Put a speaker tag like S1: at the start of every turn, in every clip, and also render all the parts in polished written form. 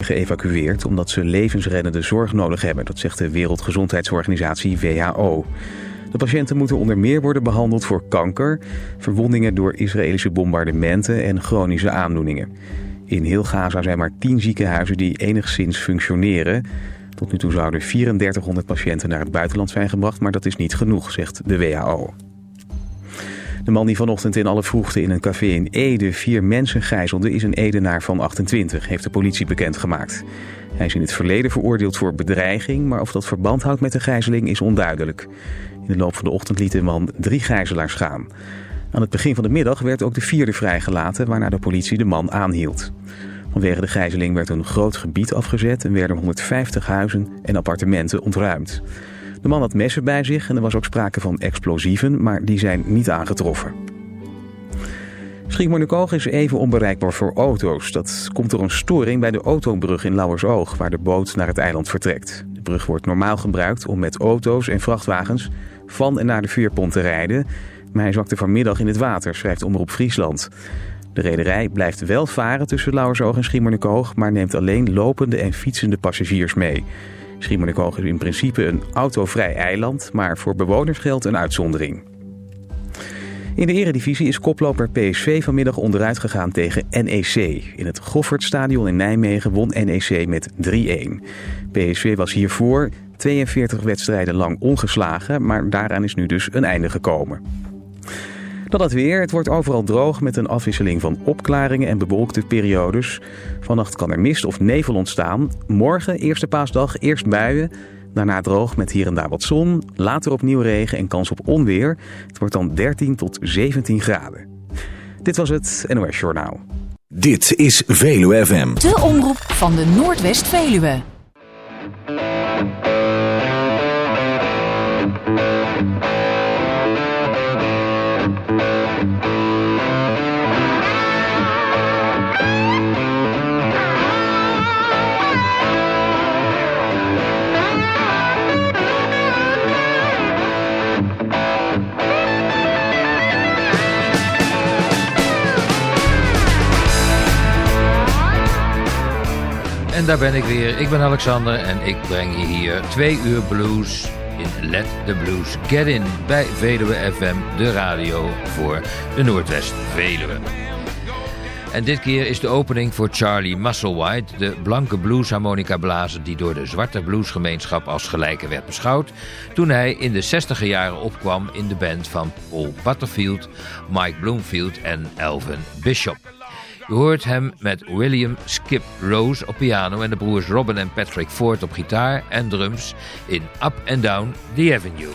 S1: geëvacueerd omdat ze levensreddende zorg nodig hebben. Dat zegt de Wereldgezondheidsorganisatie WHO. De patiënten moeten onder meer worden behandeld voor kanker, verwondingen door Israëlische bombardementen en chronische aandoeningen. In heel Gaza zijn maar 10 ziekenhuizen die enigszins functioneren. Tot nu toe zouden 3400 patiënten naar het buitenland zijn gebracht, maar dat is niet genoeg, zegt de WHO. De man die vanochtend in alle vroegte in een café in Ede 4 mensen gijzelde is een Edenaar van 28, heeft de politie bekendgemaakt. Hij is in het verleden veroordeeld voor bedreiging, maar of dat verband houdt met de gijzeling is onduidelijk. In de loop van de ochtend liet de man 3 gijzelaars gaan. Aan het begin van de middag werd ook de 4e vrijgelaten, waarna de politie de man aanhield. Vanwege de gijzeling werd een groot gebied afgezet en werden 150 huizen en appartementen ontruimd. De man had messen bij zich en er was ook sprake van explosieven, maar die zijn niet aangetroffen. Schiermonnikoog is even onbereikbaar voor auto's. Dat komt door een storing bij de autobrug in Lauwersoog, waar de boot naar het eiland vertrekt. De brug wordt normaal gebruikt om met auto's en vrachtwagens van en naar de veerpont te rijden, maar hij zakte vanmiddag in het water, schrijft Omroep Friesland. De rederij blijft wel varen tussen Lauwersoog en Schiermonnikoog, maar neemt alleen lopende en fietsende passagiers mee. Schiermonnikoog is in principe een autovrij eiland, maar voor bewoners geldt een uitzondering. In de eredivisie is koploper PSV vanmiddag onderuit gegaan tegen NEC. In het Goffertstadion in Nijmegen won NEC met 3-1. PSV was hiervoor 42 wedstrijden lang ongeslagen, maar daaraan is nu dus een einde gekomen. Dan het weer. Het wordt overal droog met een afwisseling van opklaringen en bewolkte periodes. Vannacht kan er mist of nevel ontstaan. Morgen, eerste paasdag, eerst buien. Daarna droog met hier en daar wat zon. Later opnieuw regen en kans op onweer. Het wordt dan 13 tot 17 graden. Dit was het NOS Journaal.
S2: Dit is Veluwe FM.
S3: De omroep van de Noordwest-Veluwe.
S4: En daar ben ik weer. Ik ben Alexander en ik breng je hier 2 uur blues in Let the Blues Get In bij Veluwe FM, de radio voor de Noordwest Veluwe. En dit keer is de opening voor Charlie Musselwhite, de blanke bluesharmonica-blazer die door de zwarte bluesgemeenschap als gelijke werd beschouwd toen hij in de 60er jaren opkwam in de band van Paul Butterfield, Mike Bloomfield en Elvin Bishop. U hoort hem met William Skip Rose op piano en de broers Robin en Patrick Ford op gitaar en drums in Up and Down the Avenue.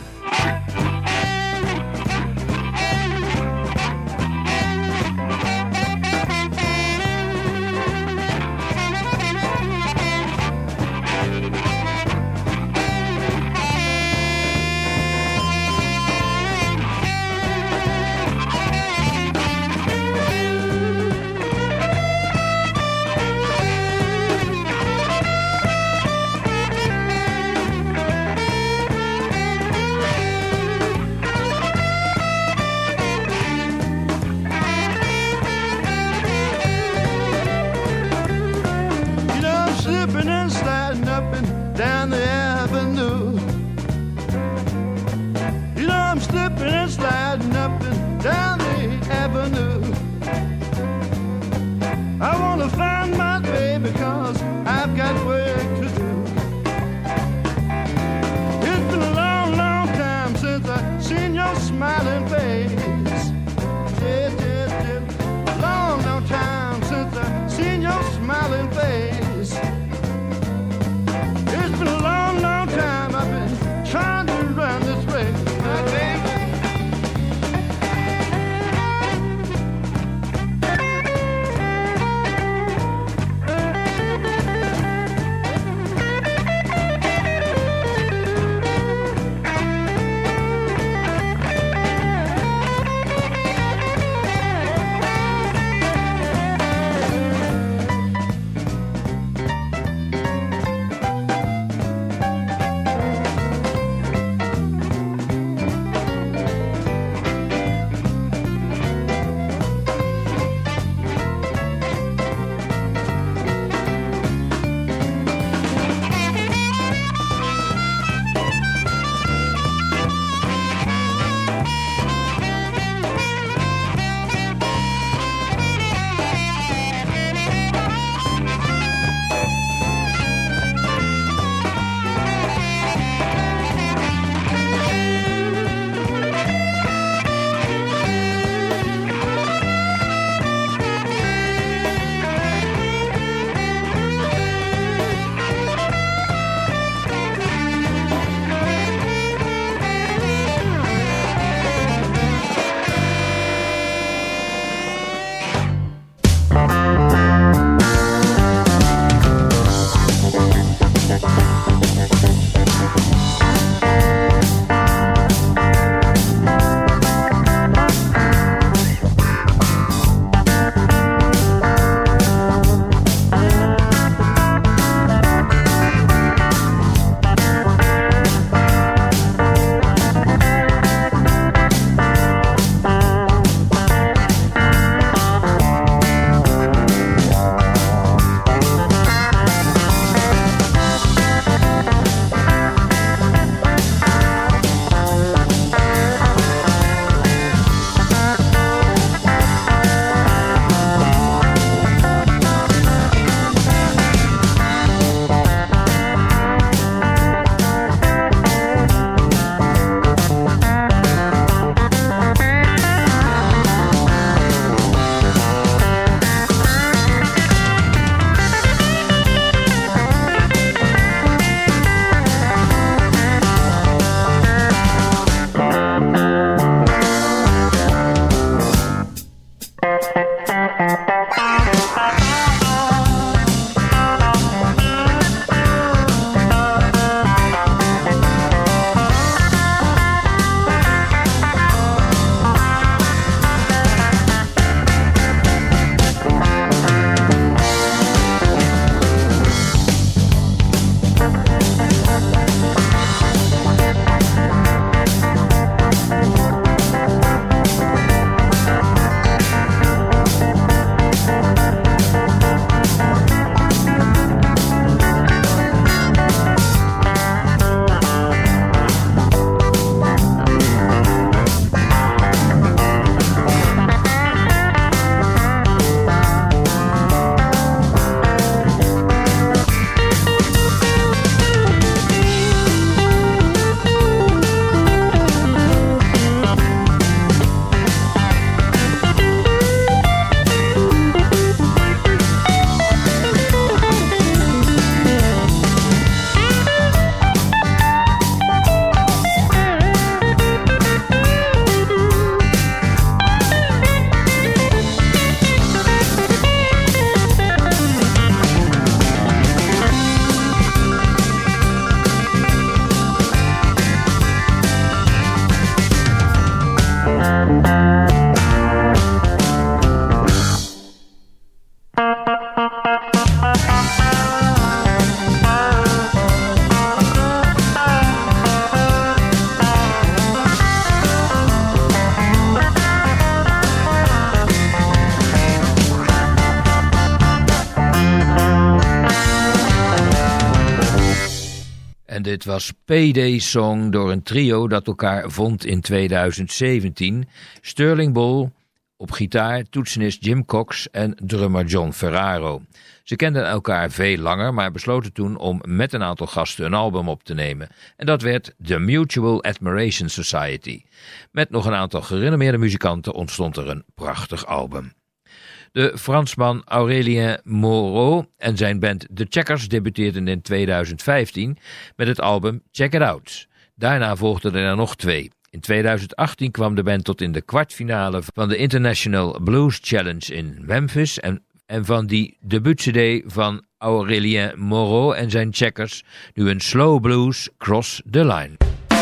S4: dit was Payday Song door een trio dat elkaar vond in 2017. Sterling Ball op gitaar, toetsenist Jim Cox en drummer John Ferraro. Ze kenden elkaar veel langer, maar besloten toen om met een aantal gasten een album op te nemen. En dat werd The Mutual Admiration Society. Met nog een aantal gerenommeerde muzikanten ontstond er een prachtig album. De Fransman Aurélien Moreau en zijn band The Checkers debuteerden in 2015 met het album Check It Out. Daarna volgden er nog 2. In 2018 kwam de band tot in de kwartfinale van de International Blues Challenge in Memphis en van die debuut-cd van Aurélien Moreau en zijn Checkers nu een slow blues Cross the Line.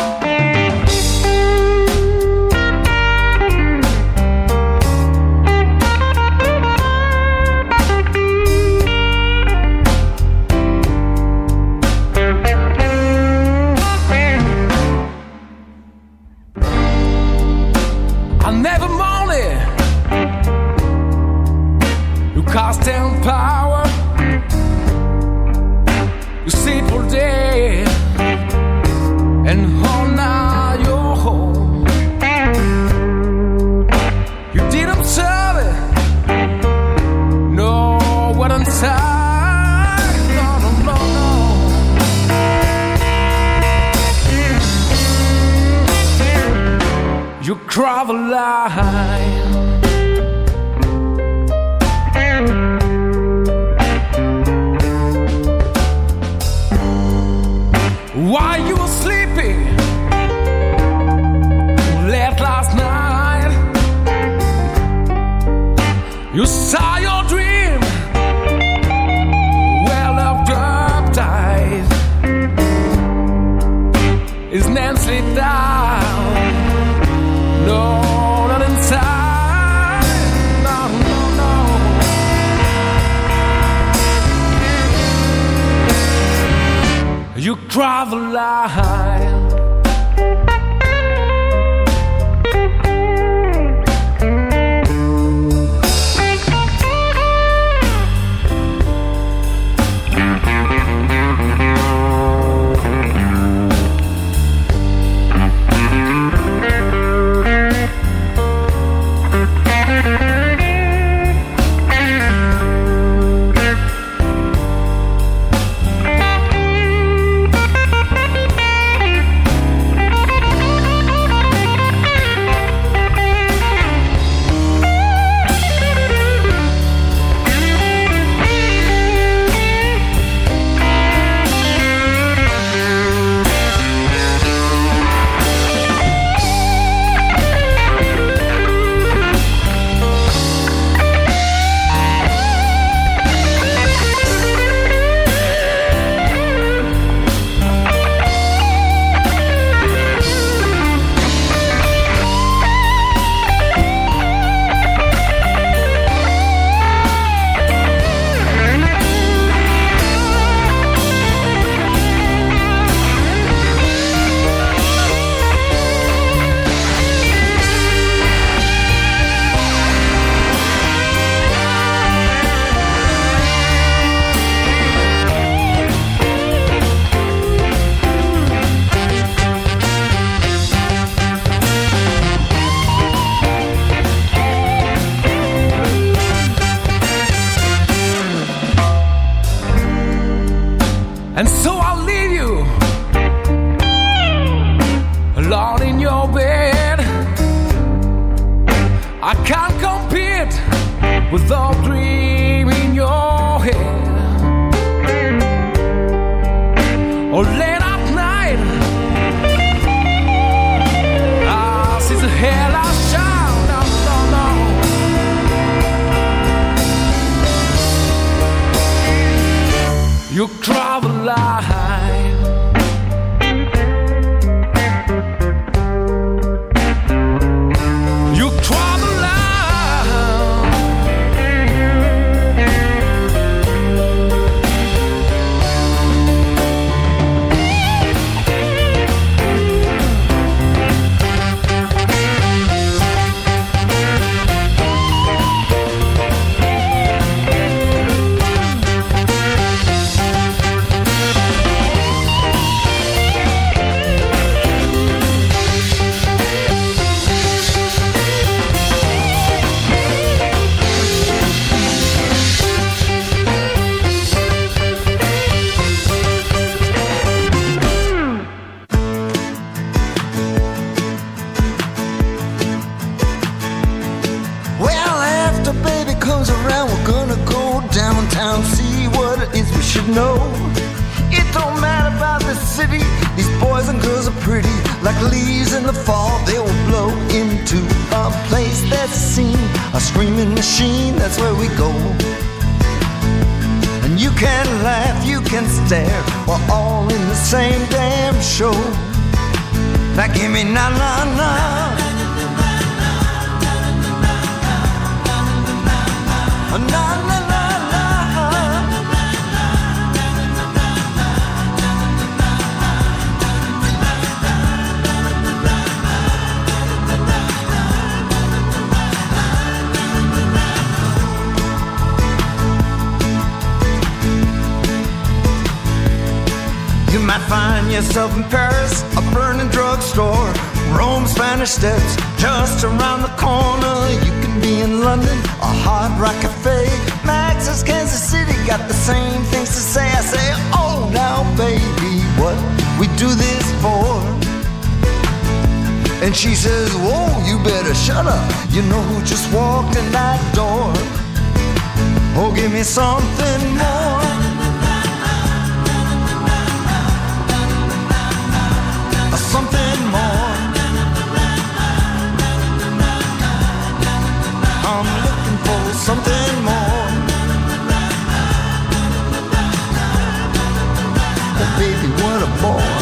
S5: Cast down power, you sit for day and hold now your home. You did observe it, no what inside, no, no, no, no. You cry the line. While you were sleeping late last night, you saw your dream well up uptight. Is Nancy down? No, not inside. No, no, no. You cry the line. And so I'll leave you alone in your bed. I can't compete with the dream in your head. Or late at night, I see the hell I shout. No, no, no. You cry the line. You cry the line.
S6: should know. It don't matter about the city. These boys and girls are pretty. Like leaves in the fall, they will blow into a place that's seen. A screaming machine, that's where we go. And you can laugh, you can stare. We're all in the same damn show. Now give me na na na. Na na na na. You might find yourself in Paris, a burning drugstore, Rome, Spanish Steps, just around the corner. You can be in London, a Hard Rock Cafe, Max's Kansas City, got the same things to say. I say, oh now baby, what we do this for? And she says, whoa, you better shut up, you know who just walked in that door. Oh, give me something more. Something more. I'm looking for something more. Oh baby, what a boy.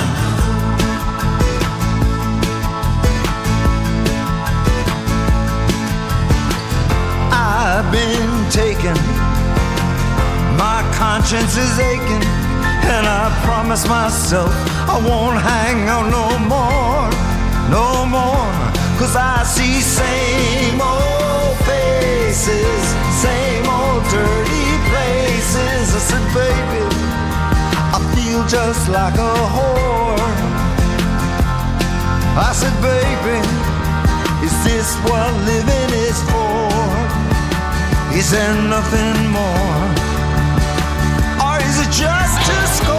S6: I've been taken, my conscience is aching, and I promise myself I won't hang on no more, no more. Cause I see same old faces, same old dirty places. I said, baby, I feel just like a whore. I said, baby, is this what living is for? Is there nothing more? Or is it just to score?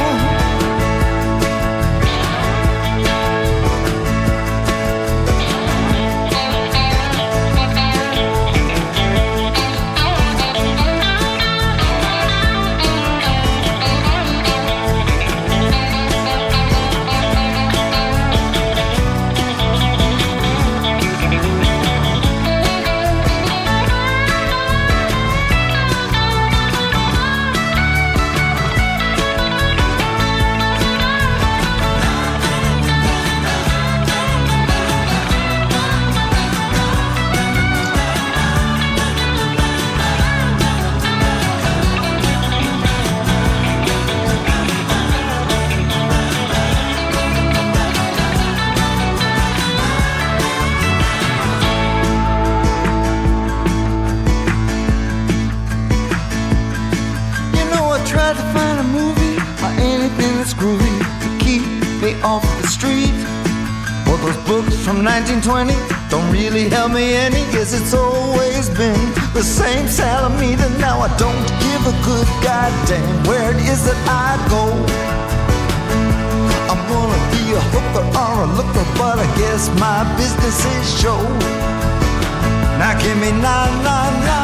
S6: Off the street. Well, those books from 1920 don't really help me any. Guess it's always been the same Salamita. Now I don't give a good goddamn where it is that I go. I'm gonna be a hooker or a looker, but I guess my business is show. Now give me na na na.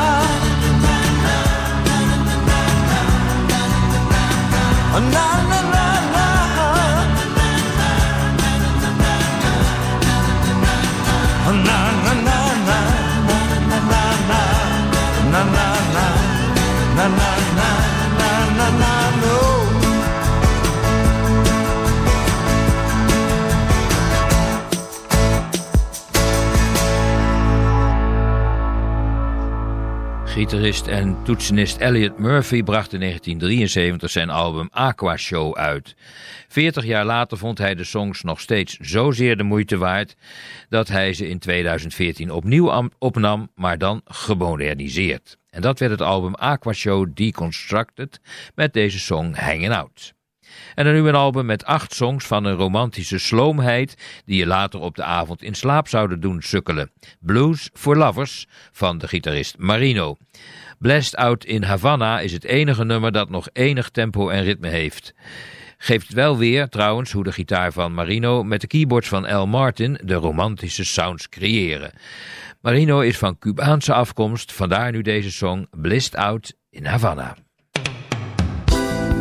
S6: Na na na na. Na na na na na na na na na na na na no.
S4: Gitarist en toetsenist Elliot Murphy bracht in 1973 zijn album Aqua Show uit. 40 jaar later vond hij de songs nog steeds zozeer de moeite waard dat hij ze in 2014 opnieuw opnam, maar dan gemoderniseerd. En dat werd het album Aqua Show Deconstructed met deze song Hanging Out. En dan nu een album met 8 songs van een romantische sloomheid die je later op de avond in slaap zouden doen sukkelen. Blues for Lovers van de gitarist Marino. Blessed Out in Havana is het enige nummer dat nog enig tempo en ritme heeft. Geeft wel weer, trouwens, hoe de gitaar van Marino met de keyboards van Al Martin de romantische sounds creëren. Marino is van Cubaanse afkomst, vandaar nu deze song Blessed Out in Havana.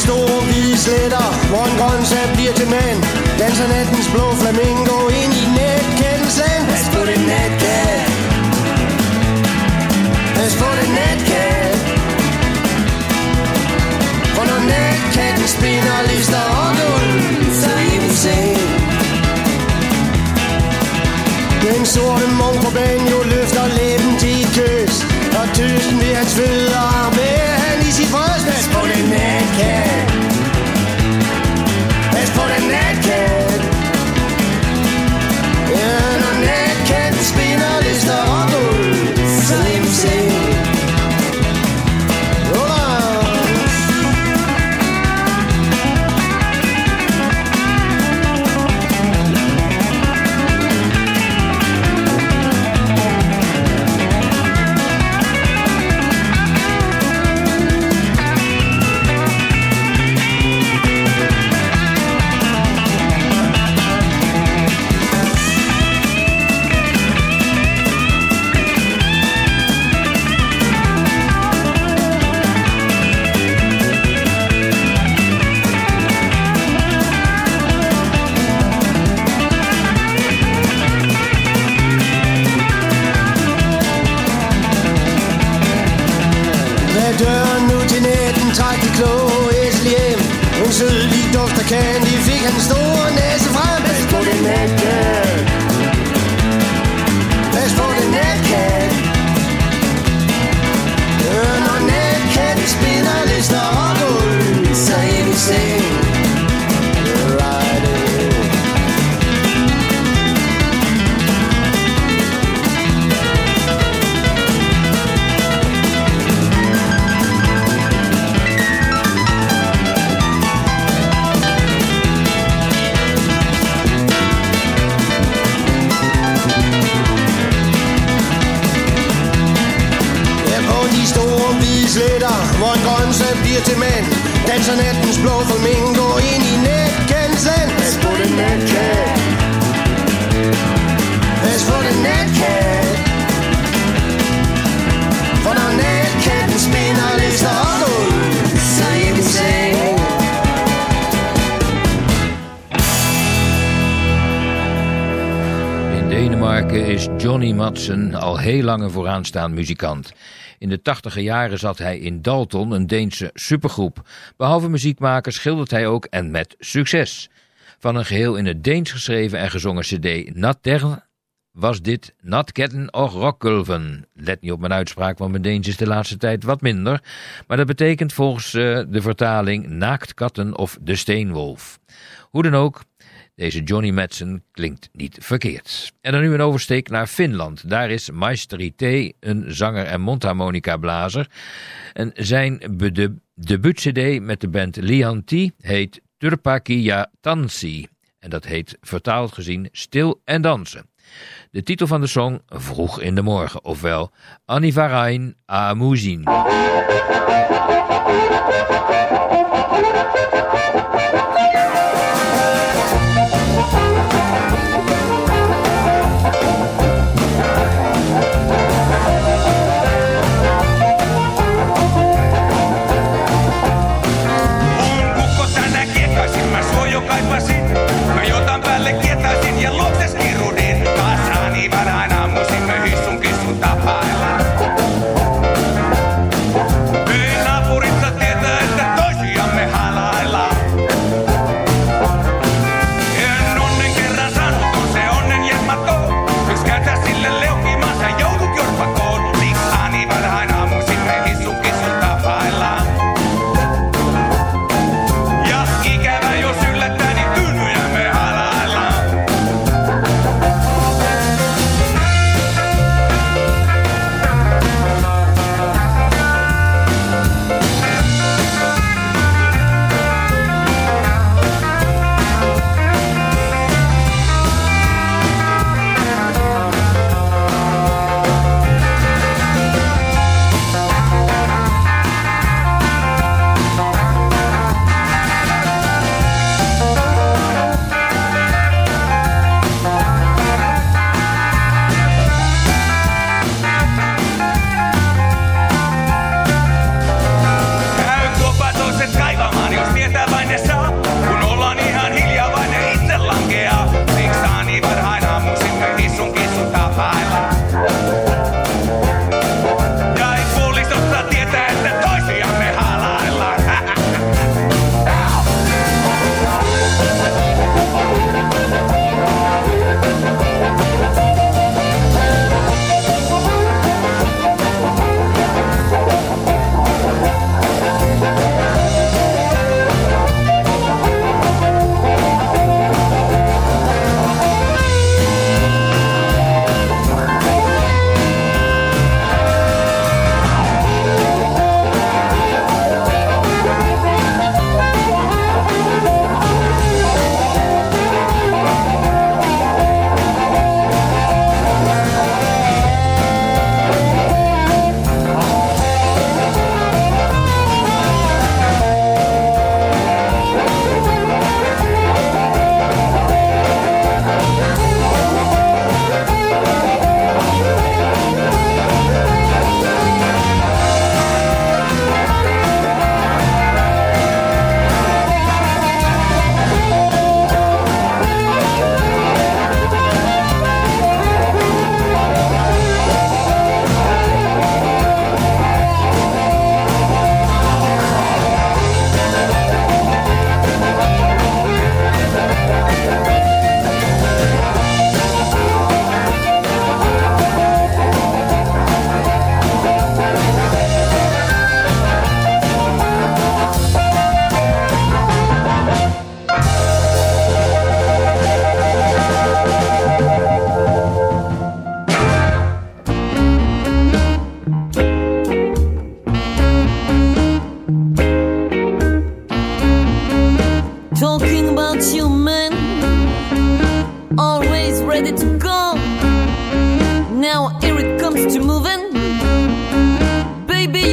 S7: store hvide sletter, hvor en grøntsag bliver til mand. Danser nattens blå flamingo ind i netkættens land. Pas på den natkat. Pas på den natkat. For når natkatten spinder lister og guld, så er vi seng. Den sorte munk på banjo løfter læben til et kys, og tøsten ved hans fødder bærer han i sit bryst. Pas på den natkat. Pas på den natkat. Ja, når natkatten spinder lister og guld, så er vi seng. Døren nu til natten, træk de kloge æsel hjem. En sødlig duft af candy fik han store næse frem. Pas på den natkat. Pas på den natkat. Når natkatten spinder lister og guld, så er vi seng. Hvor en grøntsag bliver til mand. Danser nattens blå flamingo ind i netkættens land. Pas på den natkat. Pas på den natkat. For når natkatten spinder lister og guld, så er vi seng.
S4: In Denemarken is Johnny Madsen al heel lang een vooraanstaand muzikant. In de 80e jaren zat hij in Dalton, een Deense supergroep. Behalve muziek maken schildert hij ook en met succes. Van een geheel in het Deens geschreven en gezongen cd Natter was dit Natketten och Rockgulven. Let niet op mijn uitspraak, want mijn Deens is de laatste tijd wat minder. Maar dat betekent volgens de vertaling Naaktkatten of de Steenwolf. Hoe dan ook, deze Johnny Madsen klinkt niet verkeerd. En dan nu een oversteek naar Finland. Daar is Maestri T, een zanger en mondharmonica-blazer. En zijn debuut-cd met de band Lianti heet Turpakia Tanssi. En dat heet vertaald gezien Stil en Dansen. De titel van de song Vroeg in de Morgen, ofwel Anivarain Aamuzin.
S8: Tapailla. Pyynä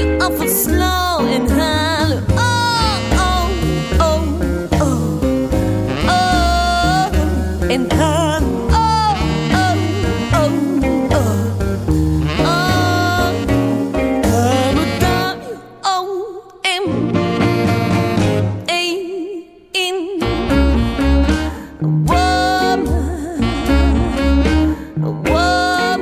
S8: you awful slow and hollow. Oh, oh, oh, oh, oh, and hollow. Oh, oh, oh, oh, oh, I'm a W-O-M-A-N, a woman, a woman.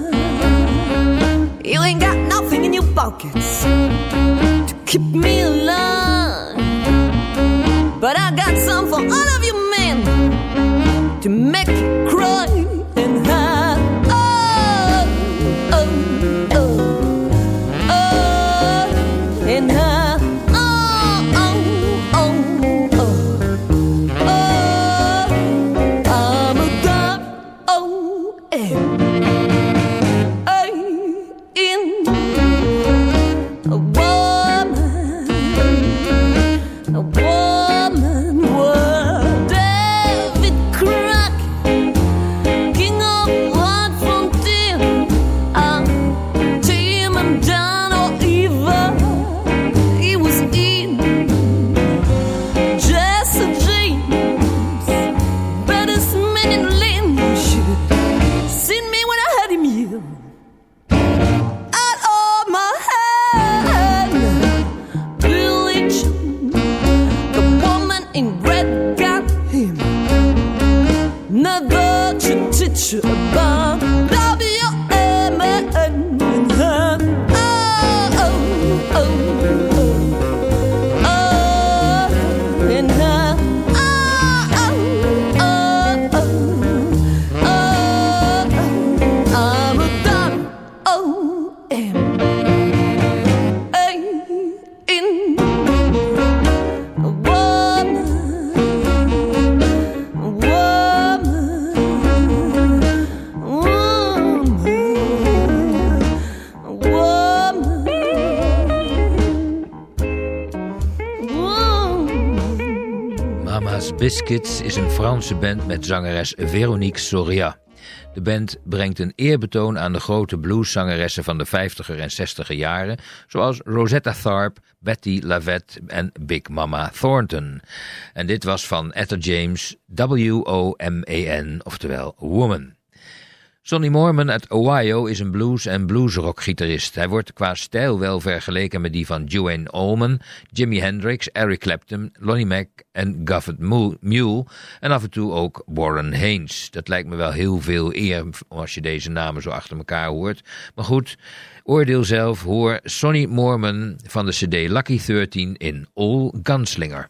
S8: You ain't got nothing in your pockets to keep me alive, but I got some for all of you men to make you cry and hide. Oh, oh, oh, oh, and hide. Oh, oh, oh, oh, oh, I'm a W-O-M. A woman, was David Crock, king of White Frontier, Tim and John or Eva, he was in Jesse James, Betty Smith and Lynn should seen me when I had him here. Out of my head, Billy Jean, the woman in red got him. Never to teach you about W-M-A-N and her. Oh, oh, oh, oh, oh, and her. Oh, oh, oh, oh, oh, I'm a W-O-M.
S4: Mama's Biscuits is een Franse band met zangeres Véronique Soria. De band brengt een eerbetoon aan de grote blueszangeressen van de 50er en 60er jaren, zoals Rosetta Tharpe, Betty Lavette en Big Mama Thornton. En dit was van Etta James, W-O-M-A-N, oftewel Woman. Sonny Moorman uit Ohio is een blues- en bluesrock-gitarist. Hij wordt qua stijl wel vergeleken met die van Duane Allman, Jimi Hendrix, Eric Clapton, Lonnie Mack en Goffert Mule en af en toe ook Warren Haynes. Dat lijkt me wel heel veel eer als je deze namen zo achter elkaar hoort. Maar goed, oordeel zelf, hoor Sonny Moorman van de cd Lucky 13 in All Gunslinger.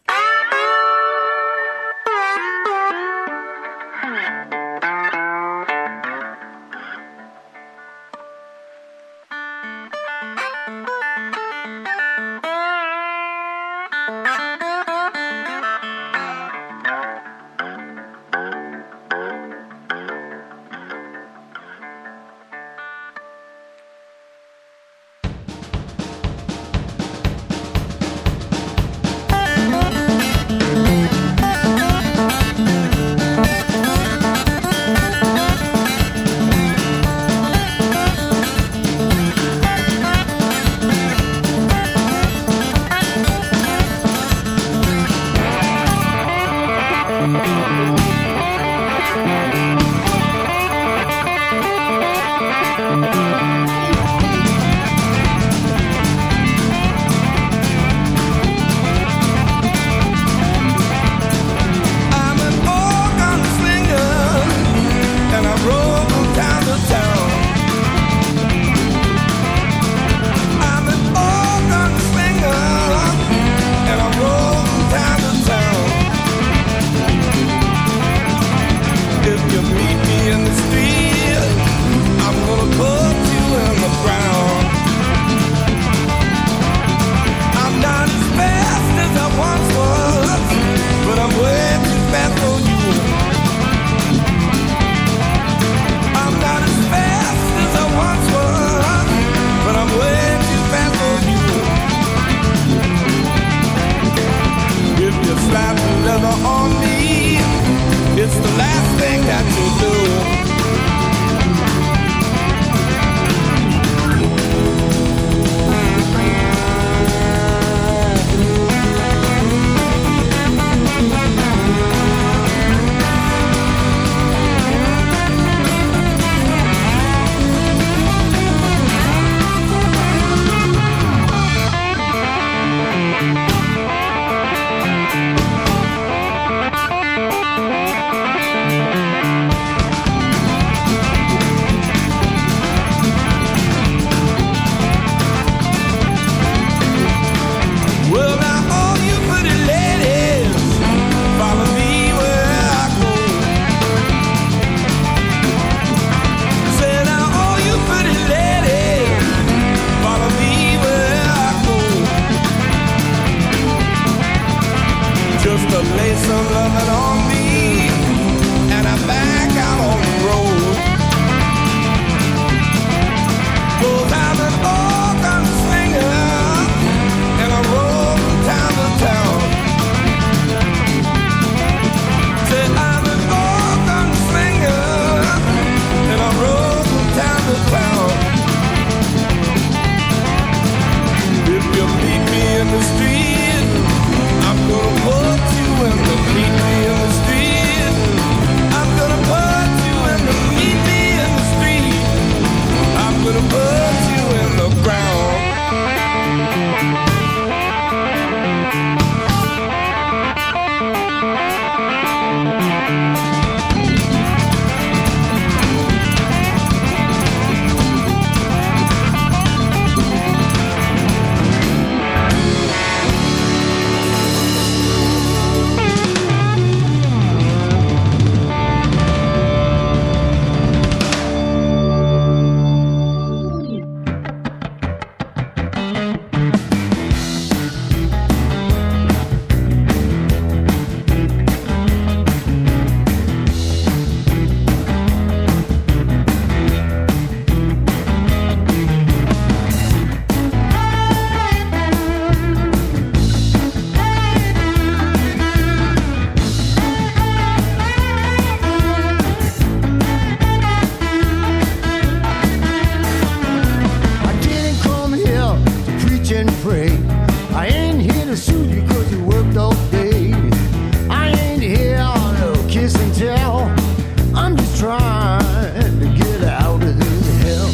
S7: and pray. I ain't here to sue you cause you worked all day. I ain't here to kiss and tell. I'm just trying to get out of this hell.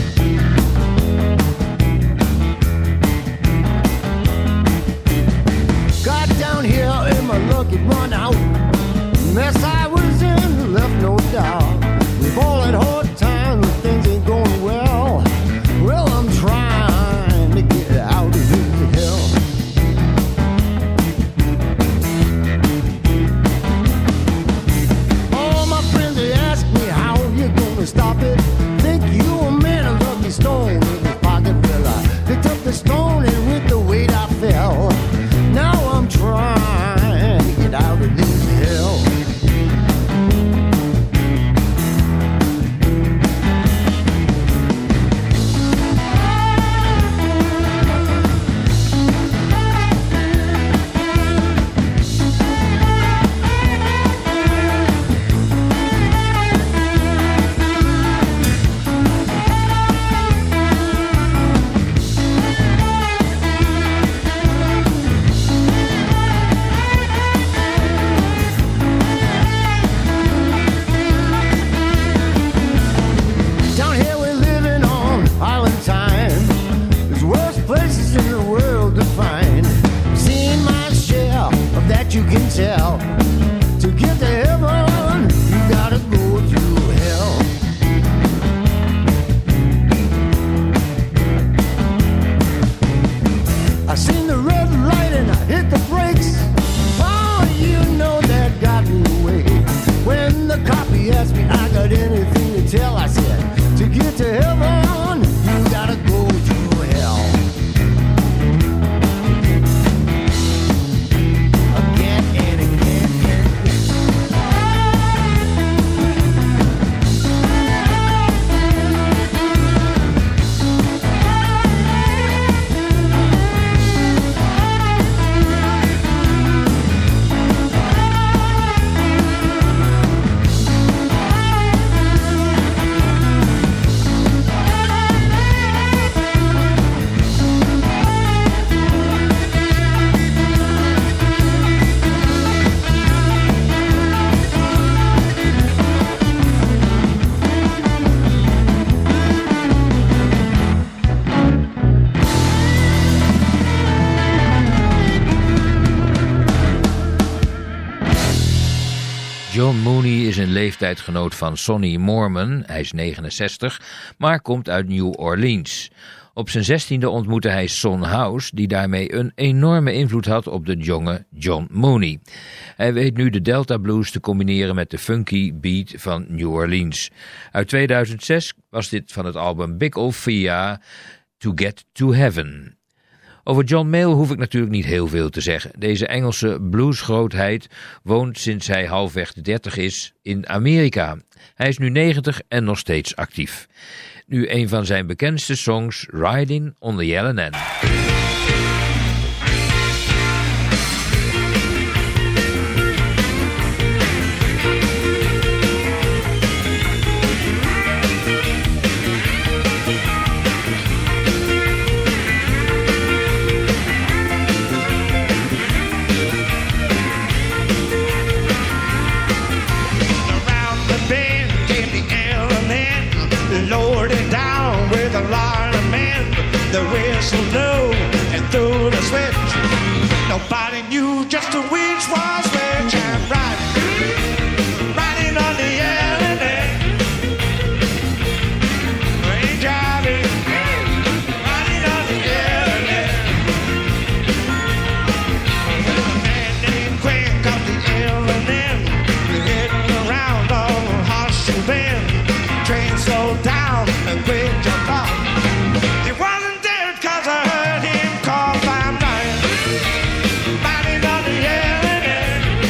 S7: Got down here and my luck had run out. Mess I was in, left no doubt. We've all had hard times, things ain't going well. Well, I'm trying to get out of this hell. All my friends, they ask me how you gonna stop it. Think you a man, a lucky stone in his pocket. Well, I picked up the stone and with the weight I fell. Now I'm trying to get out of this hell. You can tell. To get to heaven, you gotta go through hell. I seen the red light and I hit the brakes. Oh, you know that got me away. When the copy asked me I got anything to tell, I said, to get to heaven, you gotta go through hell.
S4: John Mooney is een leeftijdgenoot van Sonny Mormon, hij is 69, maar komt uit New Orleans. Op zijn 16e ontmoette hij Son House, die daarmee een enorme invloed had op de jonge John Mooney. Hij weet nu de Delta Blues te combineren met de funky beat van New Orleans. Uit 2006 was dit van het album Big Ol' Fia, To Get to Heaven. Over John Mayall hoef ik natuurlijk niet heel veel te zeggen. Deze Engelse bluesgrootheid woont sinds hij halfweg de 30 is in Amerika. Hij is nu 90 en nog steeds actief. Nu een van zijn bekendste songs, Riding on the L&N.
S9: Loaded down with a lot of men. The whistle blew and threw the switch. Nobody knew just which was which. And riding on the L&N. Ain't driving, riding on the L&N. A man named Quick of the L&N, heading around on Horseshoe Bend. Train slowed down and Quick jumped off. He wasn't dead cause I heard him call by night. Riding on the L&N.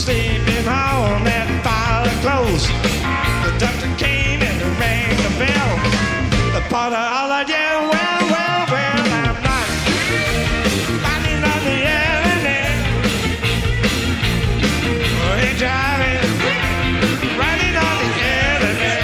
S9: sleeping on that pile of clothes. The doctor came and rang the bell. The porter hollered, yeah, well, well, well, I'm not finding on the avenue. Hey, driving, riding on the avenue.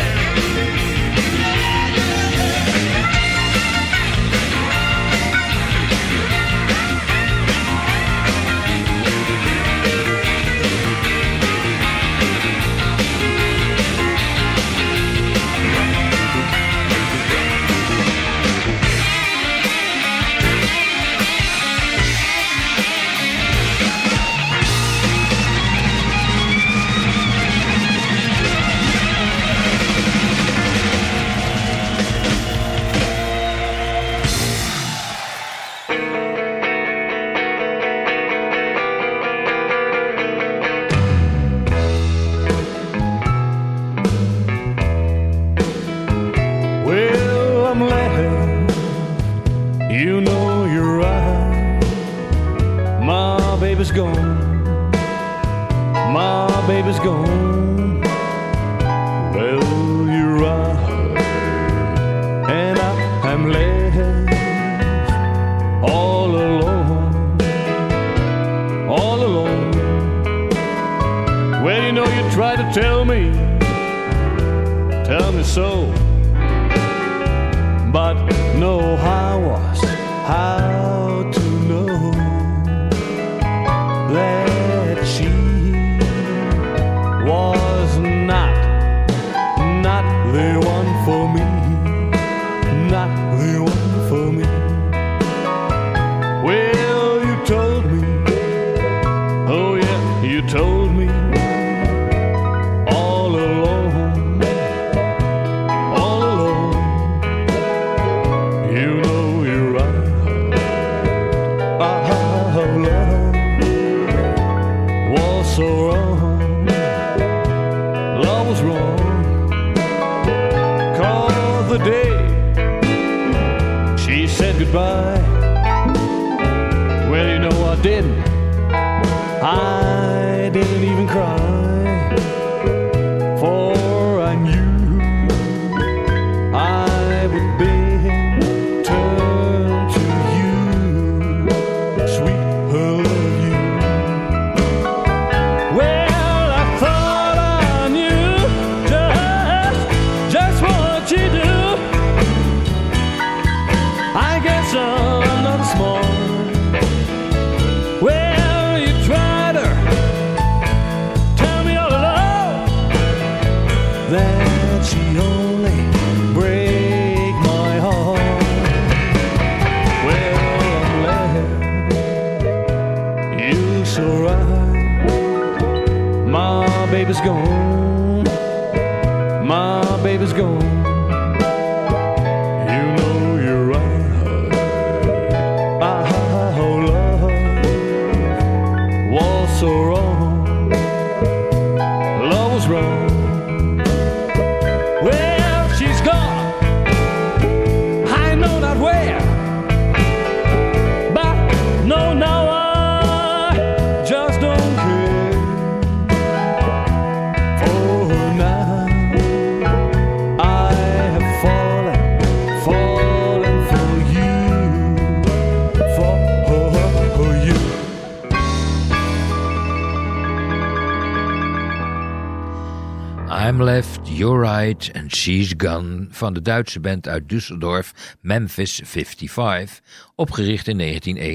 S4: I'm Left, You're Right and She's Gone van de Duitse band uit Düsseldorf Memphis 55, opgericht in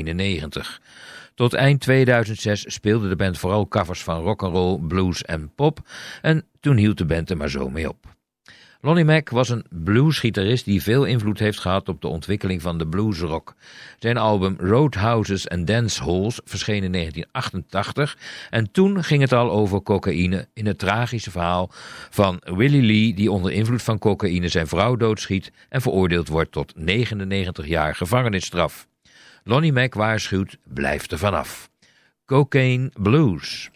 S4: 1991. Tot eind 2006 speelde de band vooral covers van rock'n'roll, blues en pop en toen hield de band er maar zo mee op. Lonnie Mack was een bluesgitarist die veel invloed heeft gehad op de ontwikkeling van de bluesrock. Zijn album Roadhouses and Dance Halls verscheen in 1988 en toen ging het al over cocaïne in het tragische verhaal van Willie Lee die onder invloed van cocaïne zijn vrouw doodschiet en veroordeeld wordt tot 99 jaar gevangenisstraf. Lonnie Mack waarschuwt, blijf er vanaf. Cocaine Blues.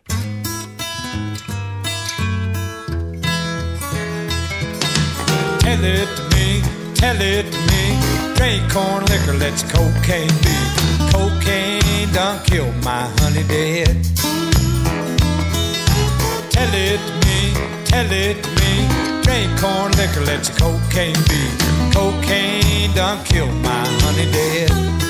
S10: Tell it to me, drink corn liquor, let's cocaine be. Cocaine done killed my honey dead. Tell it to me. Drink corn liquor, let your cocaine be. Cocaine done killed my honey dead.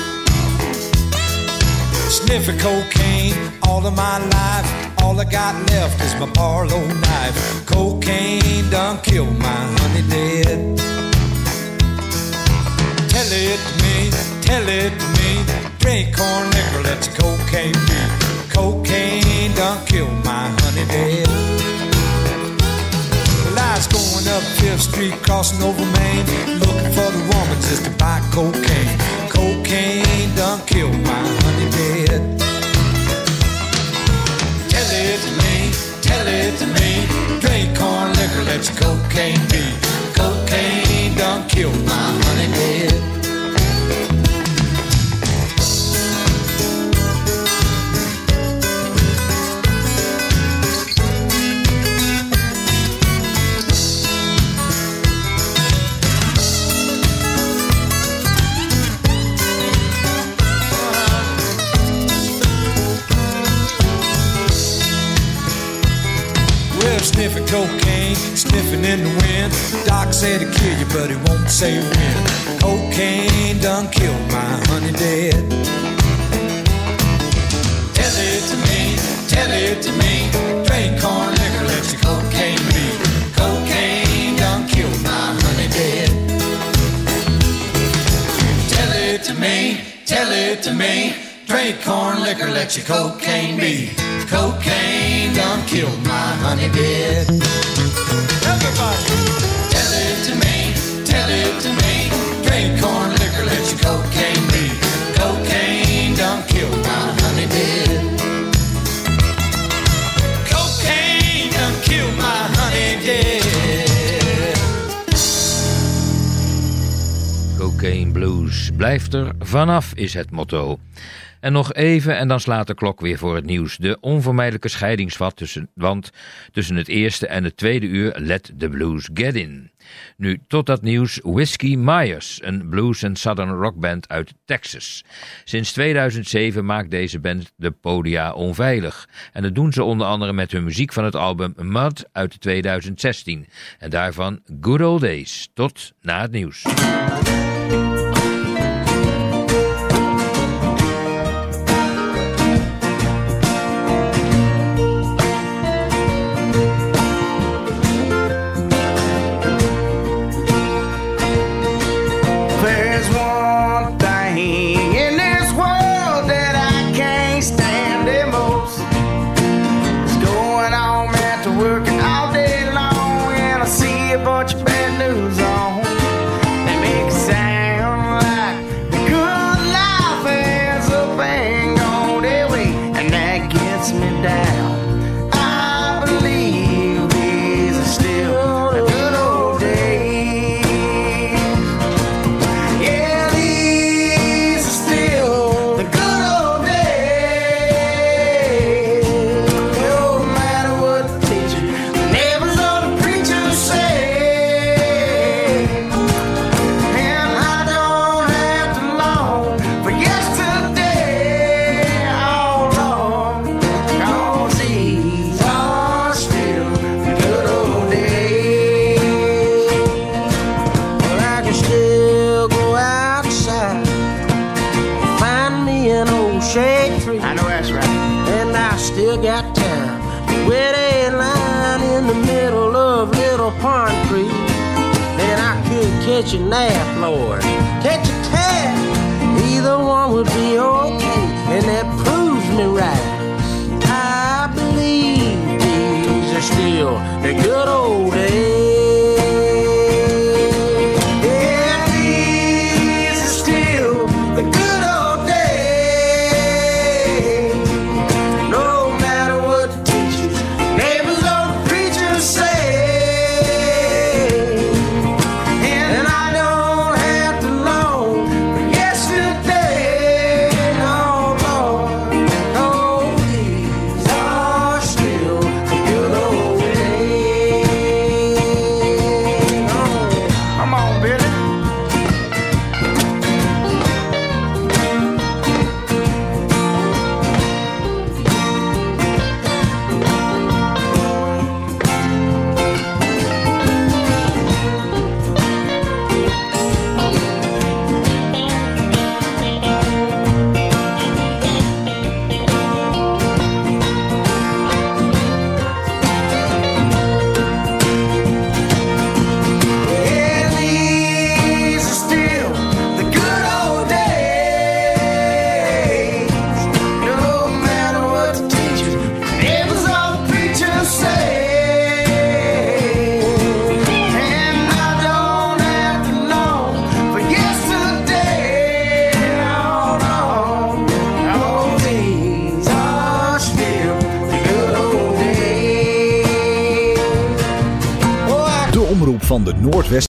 S10: Sniffing cocaine all of my life. All I got left is my Barlow knife. Cocaine done killed my honey dead. Tell it to me. Drink corn liquor, let your cocaine be. Cocaine done killed my honey dead. Well, I was going up 5th Street, crossing over Main, looking for the woman just to buy cocaine. Cocaine done killed my honey dead. Tell it to me. Drink corn liquor, let your cocaine be. Cocaine done killed my honey dead. Sniffing cocaine, sniffing in the wind. Doc said to kill you, but he won't say when. Cocaine done killed my honey dead. Tell it to me. Drink corn liquor, let your cocaine be. Cocaine done killed my honey dead. Tell it to me. Drink corn liquor, let your cocaine be. Cocaine done killed my honey dead. Everybody, tell it to me. Drink corn liquor, let your cocaine be. Cocaine done killed my honey dead. Cocaine done killed my honey dead.
S4: Cocaine Blues blijft er vanaf, is het motto. En nog even en dan slaat de klok weer voor het nieuws. De onvermijdelijke scheidingsvat tussen het eerste en het tweede uur Let the Blues Get In. Nu tot dat nieuws Whiskey Myers, een blues- en southern rockband uit Texas. Sinds 2007 maakt deze band de podia onveilig. En dat doen ze onder andere met hun muziek van het album Mud uit 2016. En daarvan Good Old Days. Tot na het nieuws.
S11: Catch a nap, Lord, catch a tab. Either one would be okay, and that proves me right. I believe these are still the good old days. Yeah, these are still the good old days. No matter what the teachers, neighbors, or the preachers say.
S2: van de Noordwest.